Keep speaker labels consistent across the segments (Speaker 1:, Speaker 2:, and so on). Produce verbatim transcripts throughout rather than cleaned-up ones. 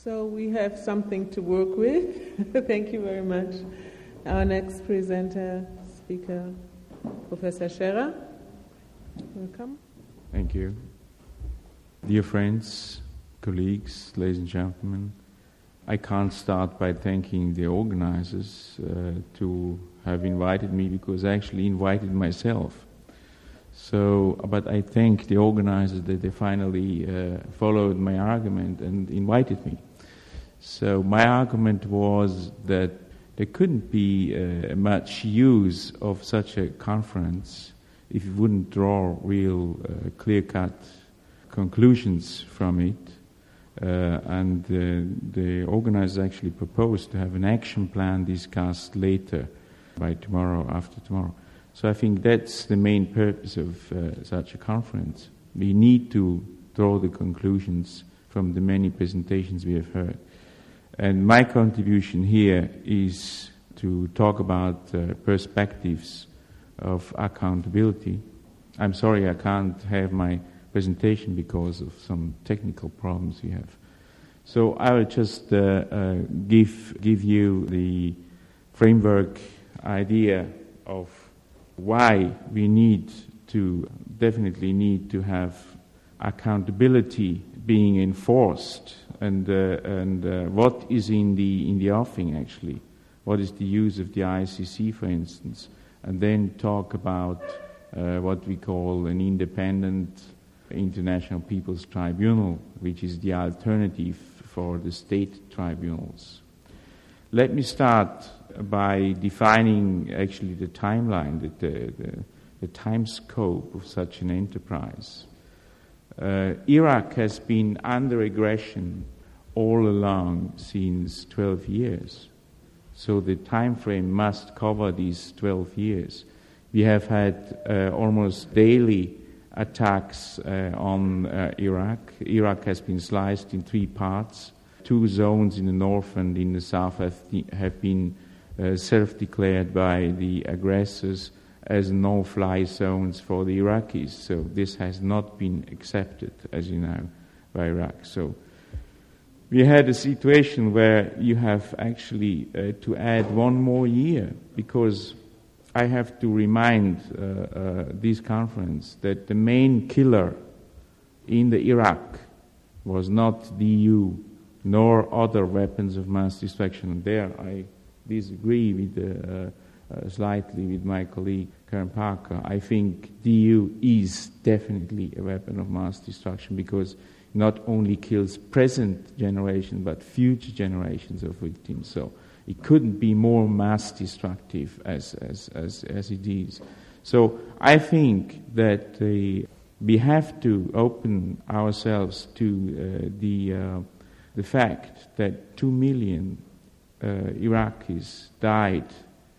Speaker 1: So we have something to work with. Thank you very much. Our next presenter, speaker, Professor Scherer. Welcome.
Speaker 2: Thank you. Dear friends, colleagues, ladies and gentlemen, I can't start by thanking the organizers uh, to have invited me, because I actually invited myself. So, but I thank the organizers that they finally uh, followed my argument and invited me. So my argument was that there couldn't be uh, much use of such a conference if you wouldn't draw real uh, clear-cut conclusions from it. Uh, and uh, the organizers actually proposed to have an action plan discussed later, by tomorrow, after tomorrow. So I think that's the main purpose of uh, such a conference. We need to draw the conclusions from the many presentations we have heard. And my contribution here is to talk about uh, perspectives of accountability. I'm sorry I can't have my presentation because of some technical problems we have. So I will just uh, uh, give give you the framework idea of why we need to, definitely need to have accountability being enforced, and uh, and uh, what is in the in the offing actually, what is the use of the I C C, for instance, and then talk about uh, what we call an independent International People's Tribunal, which is the alternative for the state tribunals. Let me start by defining actually the timeline, the, the, the, the time scope of such an enterprise. Uh, Iraq has been under aggression all along since twelve years. So the time frame must cover these twelve years. We have had uh, almost daily attacks uh, on uh, Iraq. Iraq has been sliced in three parts. Two zones in the north and in the south have, have been uh, self-declared by the aggressors as no-fly zones for the Iraqis. So this has not been accepted, as you know, by Iraq. So we had a situation where you have actually uh, to add one more year, because I have to remind uh, uh, this conference that the main killer in the Iraq was not the E U nor other weapons of mass destruction. And there I disagree with uh, uh, slightly with my colleague Karen Parker. I think the E U is definitely a weapon of mass destruction, because it not only kills present generations but future generations of victims. So it couldn't be more mass destructive as as as, as it is. So I think that uh, we have to open ourselves to uh, the uh, the fact that two million uh, Iraqis died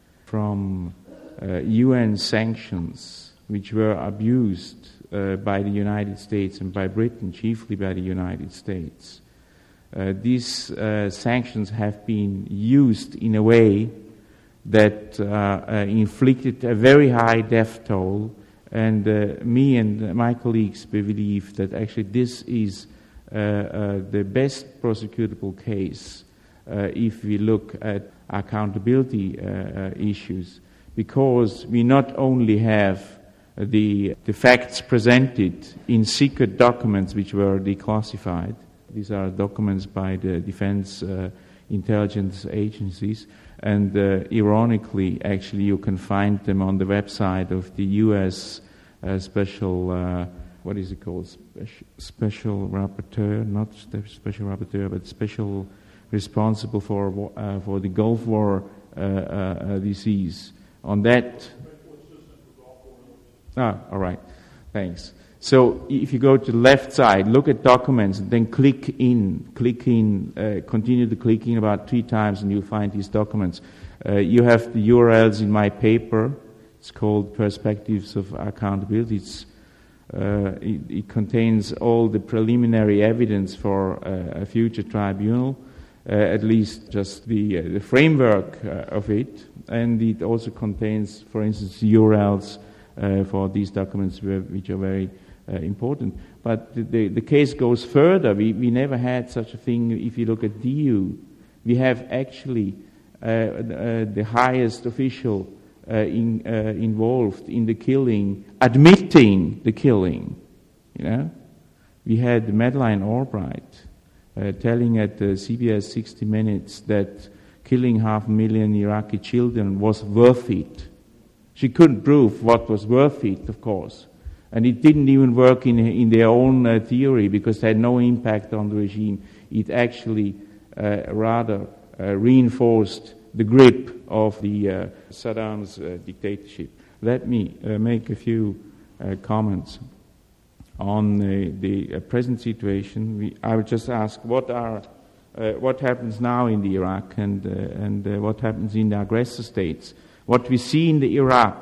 Speaker 2: from uh, U N sanctions, which were abused uh, by the United States and by Britain, chiefly by the United States. Uh, these uh, sanctions have been used in a way that uh, uh, inflicted a very high death toll, and uh, me and my colleagues believe that actually this is uh, uh, the best prosecutable case uh, if we look at accountability uh, uh, issues, because we not only have the, the facts presented in secret documents which were declassified. These are documents by the defense uh, intelligence agencies, and uh, ironically, actually, you can find them on the website of the U S uh, special, uh, what is it called, special, special rapporteur, not special rapporteur, but special responsible for uh, for the Gulf War uh, uh, disease. On that, ah, all right, thanks. So if you go to the left side, look at documents, and then click in, click in, uh, continue to click in about three times, and you'll find these documents. Uh, you have the U R Ls in my paper. It's called Perspectives of Accountability. It's, uh, it, it contains all the preliminary evidence for uh, a future tribunal, uh, at least just the, uh, the framework uh, of it, and it also contains, for instance, U R Ls uh, for these documents which are very Uh, important. but the, the, the case goes further. We, we never had such a thing. If you look at D U, we have actually uh, uh, the highest official uh, in, uh, involved in the killing, admitting the killing. You know, we had Madeleine Albright uh, telling at uh, C B S sixty minutes that killing half a million Iraqi children was worth it. She couldn't prove what was worth it, of course. And it didn't even work in, in their own uh, theory because it had no impact on the regime. It actually uh, rather uh, reinforced the grip of the uh, Saddam's uh, dictatorship. Let me uh, make a few uh, comments on uh, the uh, present situation. We, I would just ask what are uh, what happens now in the Iraq and uh, and uh, what happens in the aggressor states. What we see in the Iraq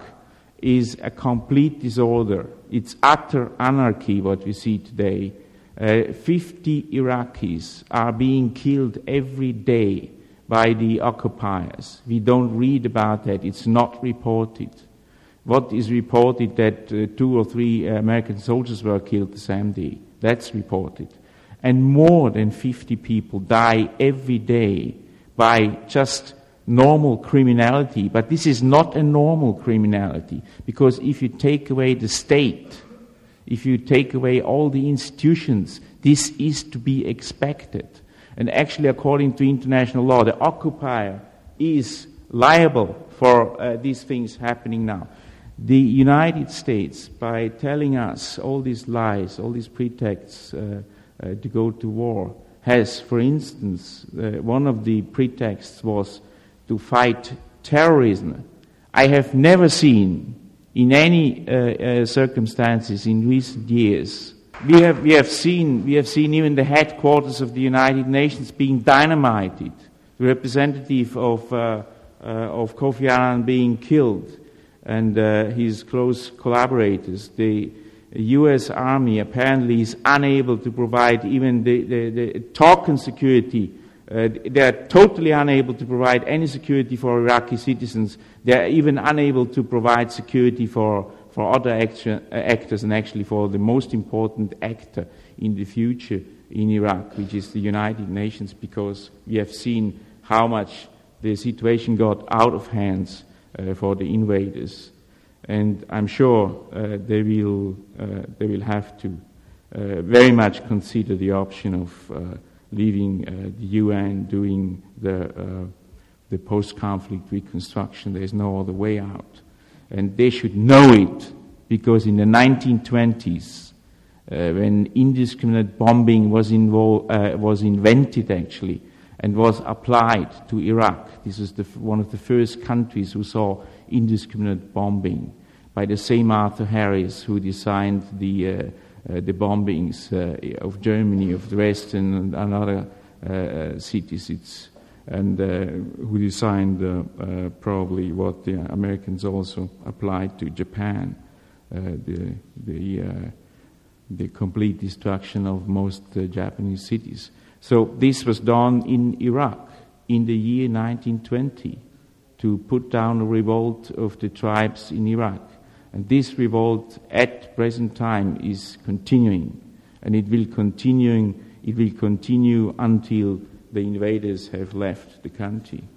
Speaker 2: is a complete disorder. It's utter anarchy, what we see today. Uh, fifty Iraqis are being killed every day by the occupiers. We don't read about that. It's not reported. What is reported that uh, two or three American soldiers were killed the same day. That's reported. And more than fifty people die every day by just normal criminality. But this is not a normal criminality, because if you take away the state, if you take away all the institutions, this is to be expected. And actually, according to international law, the occupier is liable for uh, these things happening now. The United States, by telling us all these lies, all these pretexts uh, uh, to go to war, has, for instance, uh, one of the pretexts was to fight terrorism. I have never seen in any uh, uh, circumstances in recent years. We have we have seen we have seen even the headquarters of the United Nations being dynamited. The representative of uh, uh, of Kofi Annan being killed, and uh, his close collaborators. The U S Army apparently is unable to provide even the, the, the token security. Uh, they are totally unable to provide any security for Iraqi citizens. They are even unable to provide security for, for other action, uh, actors, and actually for the most important actor in the future in Iraq, which is the United Nations, because we have seen how much the situation got out of hands uh, for the invaders. And I'm sure uh, they will uh, they will have to uh, very much consider the option of uh, leaving uh, the U N, doing the uh, the post-conflict reconstruction. There's no other way out, and they should know it, because in the nineteen twenties, uh, when indiscriminate bombing was involved, uh, was invented actually, and was applied to Iraq. This was the, one of the first countries who saw indiscriminate bombing, by the same Arthur Harris who designed the uh, uh, the bombings uh, of Germany, of Dresden, and, and other uh, cities. It's, and uh, who designed uh, uh, probably what the Americans also applied to Japan, uh, the the uh, the complete destruction of most uh, Japanese cities. So this was done in Iraq in the year nineteen twenty to put down a revolt of the tribes in Iraq. And this revolt at present time is continuing, and it will continuing, it will continue until the invaders have left the country.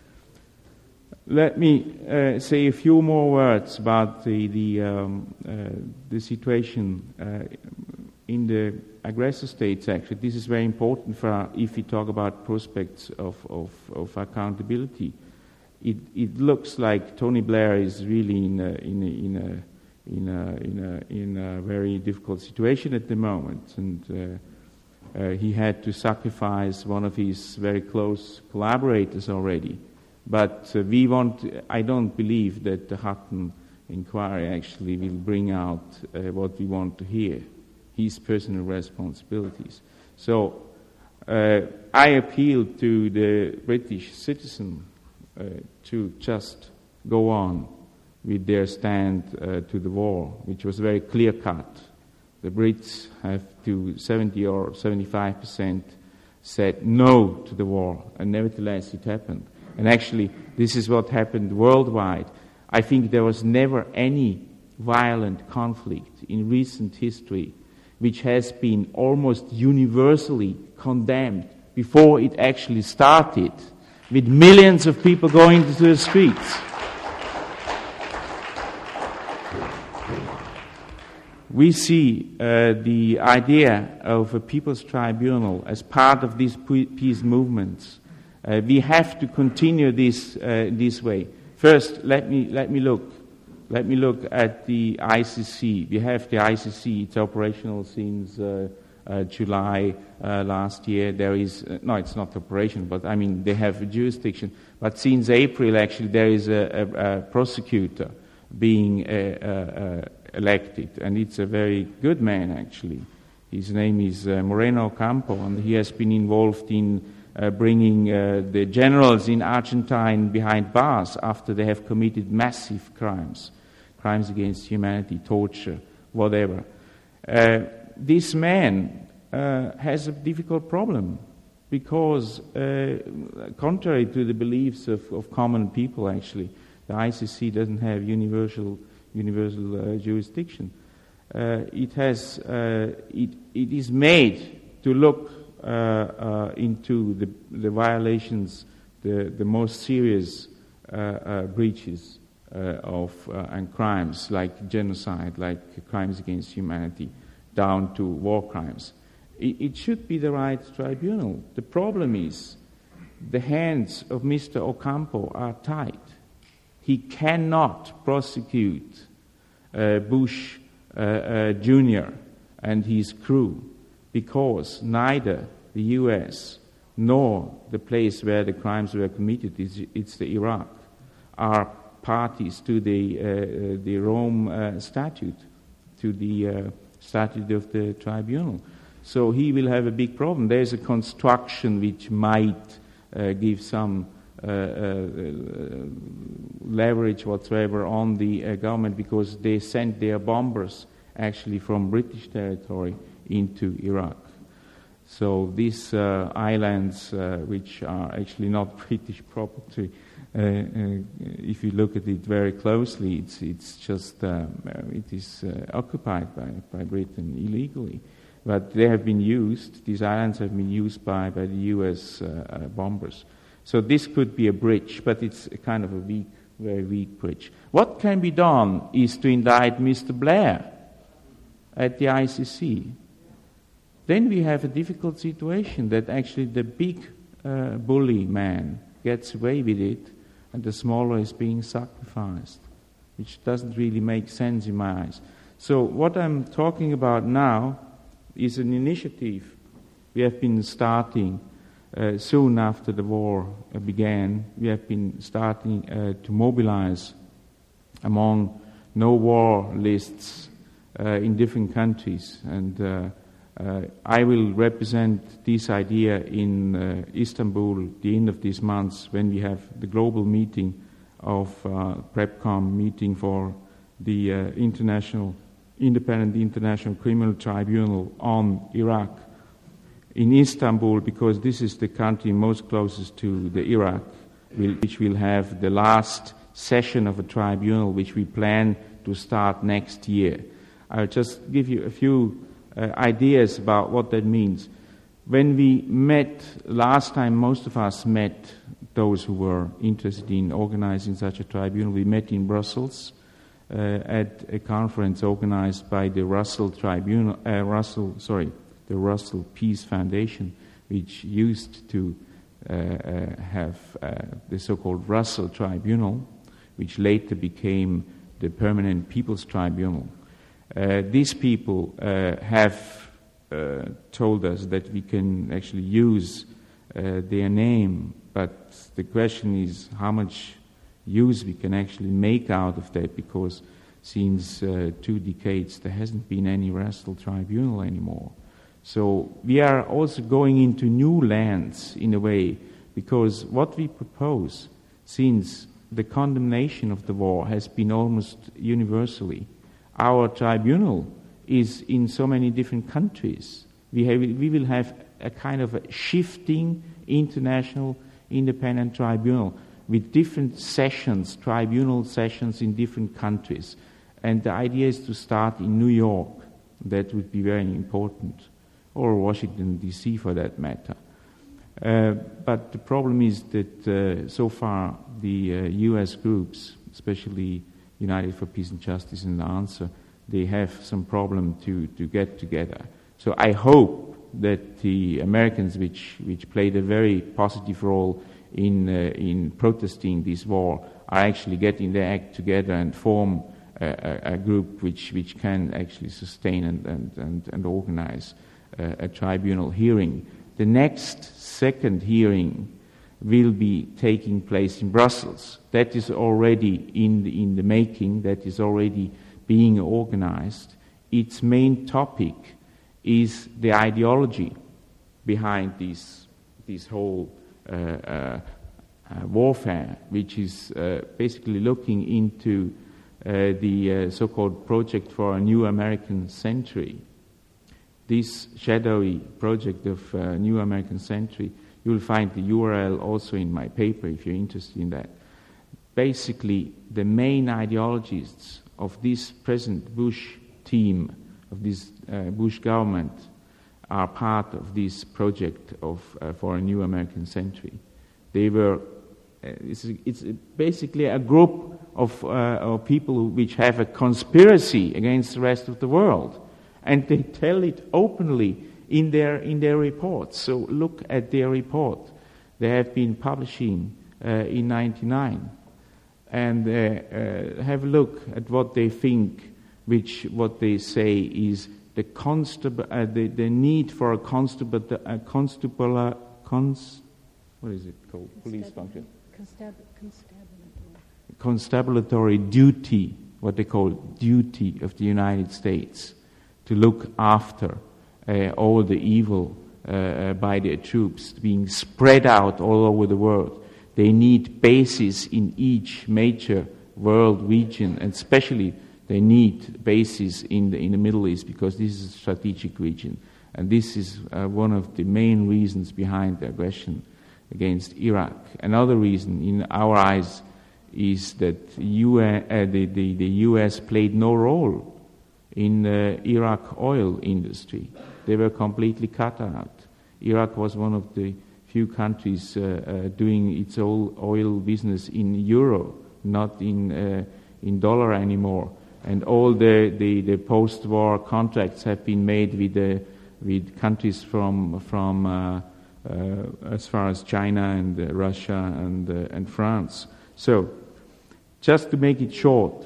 Speaker 2: Let me uh, say a few more words about the the, um, uh, the situation uh, in the aggressor states. Actually, this is very important for if we talk about prospects of, of, of accountability. It, it looks like Tony Blair is really in a, in a, in a, in a, in a, in a very difficult situation at the moment, and uh, uh, he had to sacrifice one of his very close collaborators already. But uh, we want. I don't believe that the Hutton inquiry actually will bring out uh, what we want to hear, his personal responsibilities. So uh, I appeal to the British citizen Uh, to just go on with their stand uh, to the war, which was very clear-cut. The Brits have to seventy or seventy-five percent said no to the war, and nevertheless it happened. And actually, this is what happened worldwide. I think there was never any violent conflict in recent history which has been almost universally condemned before it actually started, with millions of people going to the streets. We see uh, the idea of a people's tribunal as part of these peace movements. Uh, we have to continue this uh, this way. First, let me let me look. Let me look at the I C C. We have the I C C. It's operational since uh, uh, July uh, last year. There is uh, no, it's not operational, but I mean they have a jurisdiction. But since April, actually, there is a, a, a prosecutor being uh, uh, elected, and it's a very good man, actually. His name is uh, Moreno Ocampo, and he has been involved in uh, bringing uh, the generals in Argentine behind bars after they have committed massive crimes, crimes against humanity, torture, whatever. Uh, this man uh, has a difficult problem because, uh, contrary to the beliefs of, of common people, actually, the I C C doesn't have universal universal uh, jurisdiction. Uh, it has uh, it it is made to look uh, uh, into the the violations, the the most serious uh, uh, breaches uh, of uh, and crimes like genocide, like crimes against humanity, down to war crimes. It, it should be the right tribunal. The problem is the hands of Mister Ocampo are tied. He cannot prosecute uh, Bush uh, uh, Junior and his crew because neither the U S nor the place where the crimes were committed, is, it's the Iraq, are parties to the, uh, the Rome uh, Statute, to the uh, Statute of the Tribunal. So he will have a big problem. There's a construction which might uh, give some Uh, uh, leverage whatsoever on the uh, government because they sent their bombers actually from British territory into Iraq. So these uh, islands, uh, which are actually not British property, uh, uh, if you look at it very closely, it's it's just um, it is uh, occupied by by Britain illegally. But they have been used. These islands have been used by by the U S uh, uh, bombers. So this could be a bridge, but it's a kind of a weak, very weak bridge. What can be done is to indict Mister Blair at the I C C. Then we have a difficult situation that actually the big uh, bully man gets away with it and the smaller is being sacrificed, which doesn't really make sense in my eyes. So what I'm talking about now is an initiative we have been starting Uh, soon after the war uh, began. We have been starting uh, to mobilize among no-war lists uh, in different countries. And uh, uh, I will represent this idea in uh, Istanbul at the end of this month when we have the global meeting of uh, PrepCom meeting for the uh, international, independent international criminal tribunal on Iraq in Istanbul, because this is the country most closest to the Iraq, which will have the last session of a tribunal, which we plan to start next year. I'll just give you a few uh, ideas about what that means. When we met last time, most of us met, those who were interested in organizing such a tribunal, we met in Brussels uh, at a conference organized by the Russell Tribunal, uh, Russell, sorry, the Russell Peace Foundation, which used to uh, uh, have uh, the so-called Russell Tribunal, which later became the Permanent People's Tribunal. Uh, these people uh, have uh, told us that we can actually use uh, their name, but the question is how much use we can actually make out of that, because since uh, two decades there hasn't been any Russell Tribunal anymore. So we are also going into new lands in a way, because what we propose, since the condemnation of the war has been almost universally, our tribunal is in so many different countries. We have, we will have a kind of a shifting international independent tribunal with different sessions, tribunal sessions in different countries. And the idea is to start in New York, That would be very important, or Washington, D C for that matter. Uh, but the problem is that uh, so far the uh, U S groups, especially United for Peace and Justice and the Answer, they have some problem to, to get together. So I hope that the Americans, which, which played a very positive role in, uh, in protesting this war, are actually getting their act together and form a, a, a group which, which can actually sustain and, and, and, and organize uh, a tribunal hearing. The next second hearing will be taking place in Brussels. That is already in the, in the making, that is already being organized. Its main topic is the ideology behind this, this whole uh, uh, uh, warfare, which is uh, basically looking into uh, the uh, so-called Project for a New American Century. This shadowy project of uh, New American Century, you will find the U R L also in my paper if you're interested in that. Basically, the main ideologists of this present Bush team, of this uh, Bush government, are part of this project of uh, for a New American Century. They were, uh, it's, it's basically a group of, uh, of people who, which have a conspiracy against the rest of the world. And they tell it openly in their in their reports. So look at their report. They have been publishing uh, in ninety-nine, and uh, uh, have a look at what they think, which what they say is the constable, uh, the, the need for a constable, a constable, cons, what is it called? Police function.
Speaker 3: Constab- constabulatory.
Speaker 2: Constabulatory duty, what they call duty of the United States, to look after uh, all the evil uh, uh, by their troops being spread out all over the world. They need bases in each major world region, and especially they need bases in the, in the Middle East, because this is a strategic region. And this is uh, one of the main reasons behind the aggression against Iraq. Another reason, in our eyes, is that U S, uh, the, the, the U S played no role in the Iraq oil industry. They were completely cut out. Iraq was one of the few countries uh, uh, doing its oil, oil business in euro, not in uh, in dollar anymore. And all the, the, the post-war contracts have been made with the, with countries from from uh, uh, as far as China and uh, Russia and uh, and France. So, just to make it short.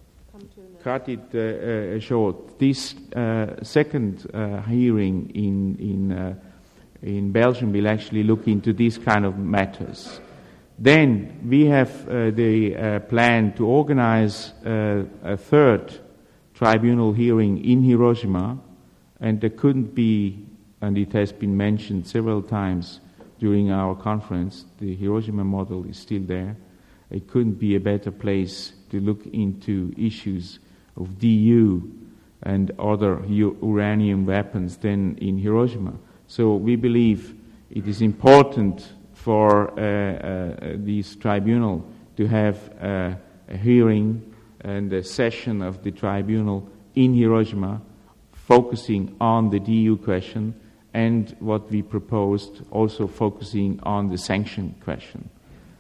Speaker 2: Cut it uh, uh, short. This uh, second uh, hearing in in uh, in Belgium will actually look into these kind of matters. Then we have uh, the uh, plan to organize uh, a third tribunal hearing in Hiroshima, and there couldn't be, and it has been mentioned several times during our conference, the Hiroshima model is still there. It couldn't be a better place to look into issues of D U and other u- uranium weapons than in Hiroshima. So we believe it is important for uh, uh, this tribunal to have uh, a hearing and a session of the tribunal in Hiroshima focusing on the D U question, and what we proposed also focusing on the sanction question.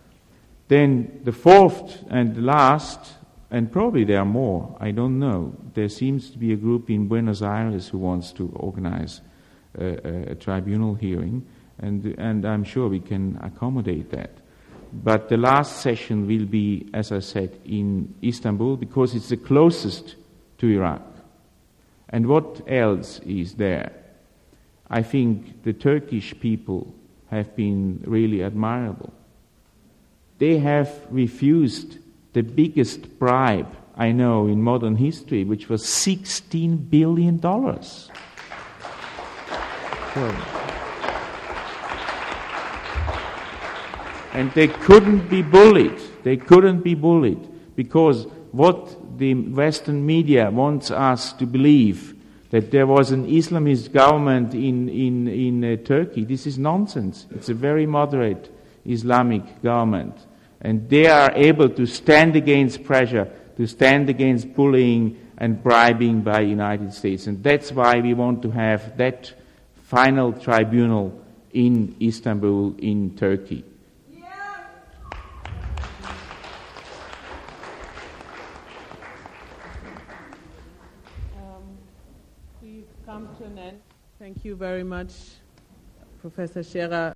Speaker 2: Then the fourth and the last, and probably there are more, I don't know. There seems to be a group in Buenos Aires who wants to organize a, a, a tribunal hearing, and, and I'm sure we can accommodate that. But the last session will be, as I said, in Istanbul, because it's the closest to Iraq. And what else is there? I think the Turkish people have been really admirable. They have refused the biggest bribe I know in modern history, which was sixteen billion dollars. So, and they couldn't be bullied. They couldn't be bullied because what the Western media wants us to believe, that there was an Islamist government in in in uh, Turkey, this is nonsense. It's a very moderate Islamic government. And they are able to stand against pressure, to stand against bullying and bribing by United States. And that's why we want to have that final tribunal in Istanbul, in Turkey.
Speaker 1: Um, we've come to an end. Thank you very much, Professor Scherer.